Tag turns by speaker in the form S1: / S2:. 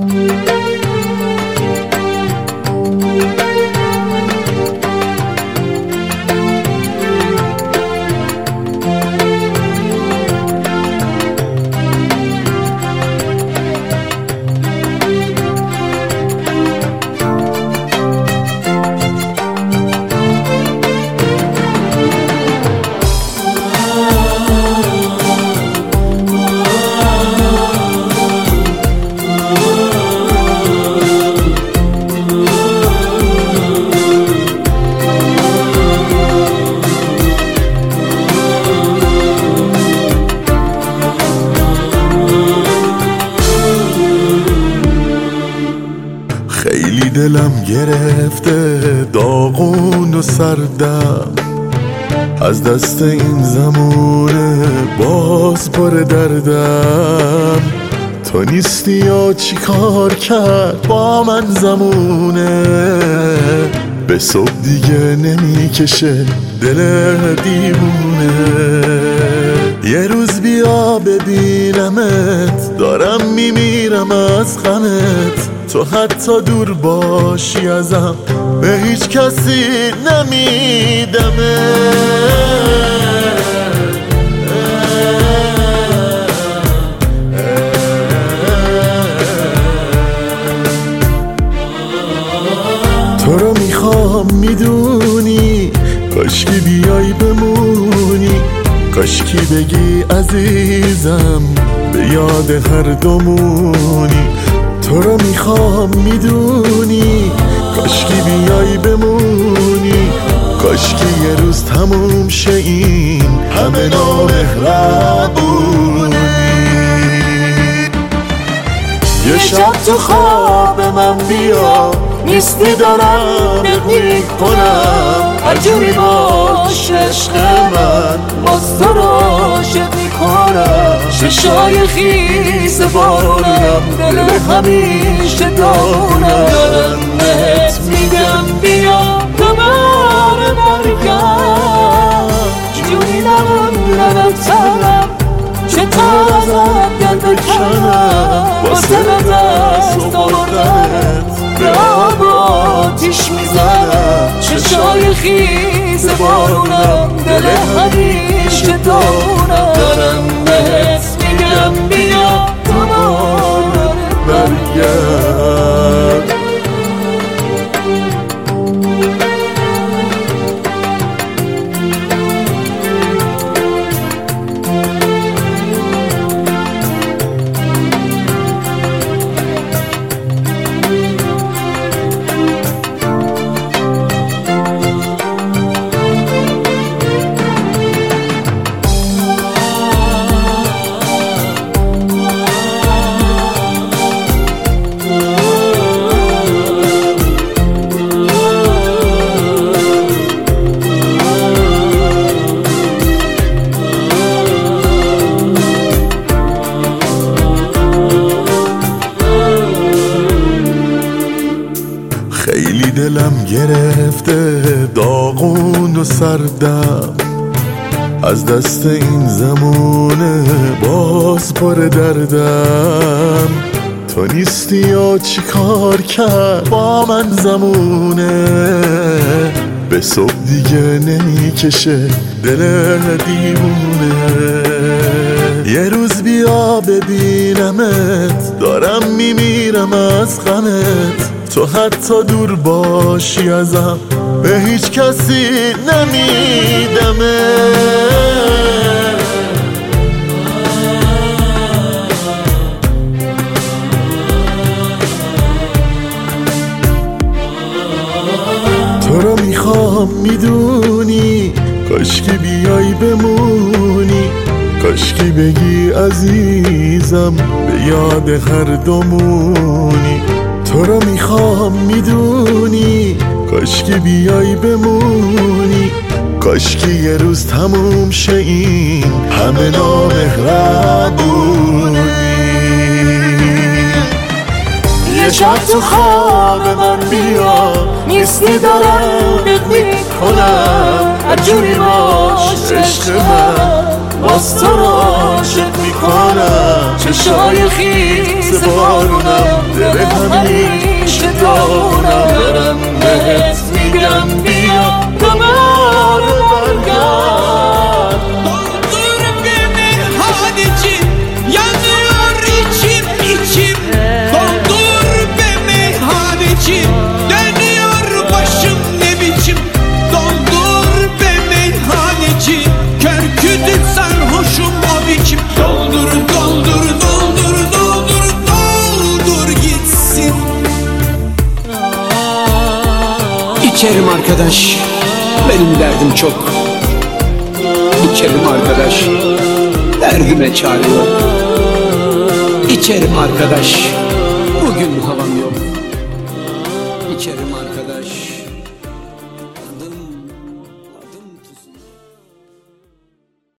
S1: خیلی دلم گرفته داغون و سردم، از دست این زمونه باز پر دردم. تو نیستی یا چی کار کرد با من زمونه، به صبح دیگه نمیکشه دل دیوونه. یه روز بیا ببینمت، دارم میمیرم از غمت. تو حتی دور باشی ازم به هیچ کسی نمیدمه. تو رو میخوام میدونی، کاشکی بیای بمونی، کاشکی بگی عزیزم به یاد هر دومونی. تو رو میخوام میدونی، کاشکی بیای بمونی، کاشکی یه روز تموم شه این همه نامهربونی. یه شب تو خواب من بیا، نیستی دارم میکنم، هر جوری باش عشق من، باز تو رو عاشق میکنم. چشای خیز بارونم، دل همیشه دارونم. دارم بهت میگم بیا دوباره برگرد، جوری نموندم تنم، چطور ازت دل بکنم. واسه دست آوردنت به آب و آتیش میزنم. چشای خیز بارونم، دل همیشه دارونم. دارم بهت میگم بیا دوباره برگرد. خیلی دلم گرفته داغون و سردم، از دست این زمونه باز پر دردم. تو نیستی یا چی کار کرد با من زمونه، به صبح دیگه نمیکشه دل دیوونه. یه روز بیا ببینمت، دارم میمیرم از غمت. تو حتی دور باشی ازم به هیچ کسی نمیدمه. تو رو میخوام میدونی، کاشکی بیای بمونی، کاشکی بگی عزیزم به یاد هر دومونی. تو رو میخوام میدونی، کاشکی بیای بمونی، کاشکی یه روز تموم شه این همه نامهربونی. یه شب تو خواب من بیا، نیستی دارم بهت میکنم، هر جوری باش عشق من، باز تو رو عاشق میکنم. چشای خیز بارونم، دل همیشه دارم برم بهت میگم بیا دوباره برگرد
S2: Doldur bir meyhaneci yanıyor içim içim Doldur be meyhaneci dönüyor başım ne biçim Doldur be meyhaneci kör kütük sarhoşum o biçim Doldur doldur doldur doldur doldur gitsin İçerim arkadaş benim derdim çok İçerim arkadaş derdime çare yok İçerim arkadaş bugün havam yok